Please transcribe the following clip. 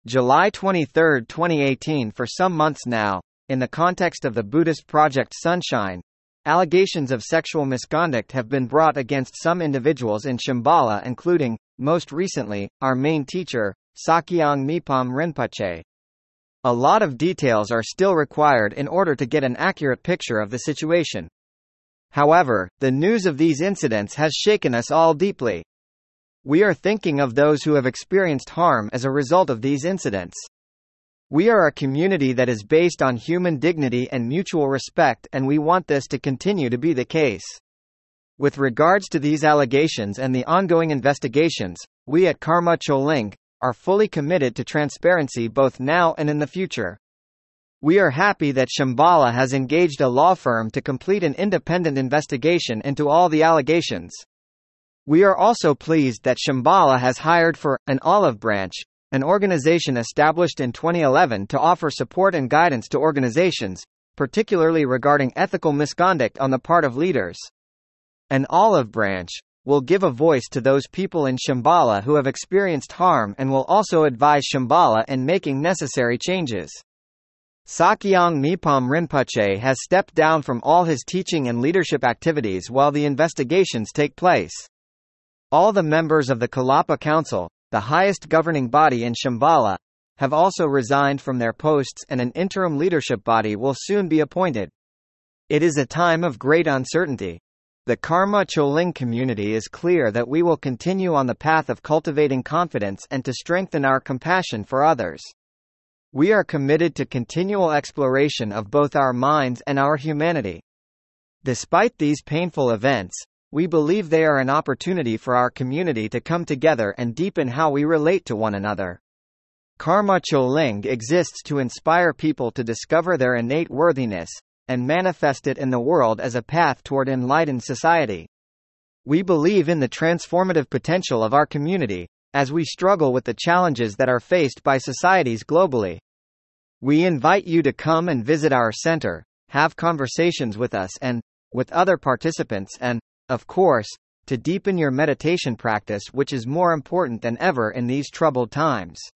July 23, 2018. For some months now, in the context of the Buddhist Project Sunshine, allegations of sexual misconduct have been brought against some individuals in Shambhala, including, most recently, our main teacher, Sakyong Mipam Rinpoche. A lot of details are still required in order to get an accurate picture of the situation. However, the news of these incidents has shaken us all deeply. We are thinking of those who have experienced harm as a result of these incidents. We are a community that is based on human dignity and mutual respect, and we want this to continue to be the case. With regards to these allegations and the ongoing investigations, we at Karma Choling are fully committed to transparency both now and in the future. We are happy that Shambhala has engaged a law firm to complete an independent investigation into all the allegations. We are also pleased that Shambhala has hired for an Olive Branch, an organization established in 2011 to offer support and guidance to organizations, particularly regarding ethical misconduct on the part of leaders. An Olive Branch will give a voice to those people in Shambhala who have experienced harm and will also advise Shambhala in making necessary changes. Sakyong Mipam Rinpoche has stepped down from all his teaching and leadership activities while the investigations take place. All the members of the Kalapa Council, the highest governing body in Shambhala, have also resigned from their posts, and an interim leadership body will soon be appointed. It is a time of great uncertainty. The Karma Choling community is clear that we will continue on the path of cultivating confidence and to strengthen our compassion for others. We are committed to continual exploration of both our minds and our humanity. Despite these painful events, we believe they are an opportunity for our community to come together and deepen how we relate to one another. Karma Choling exists to inspire people to discover their innate worthiness and manifest it in the world as a path toward enlightened society. We believe in the transformative potential of our community, as we struggle with the challenges that are faced by societies globally. We invite you to come and visit our center, have conversations with us and with other participants, and, of course, to deepen your meditation practice, which is more important than ever in these troubled times.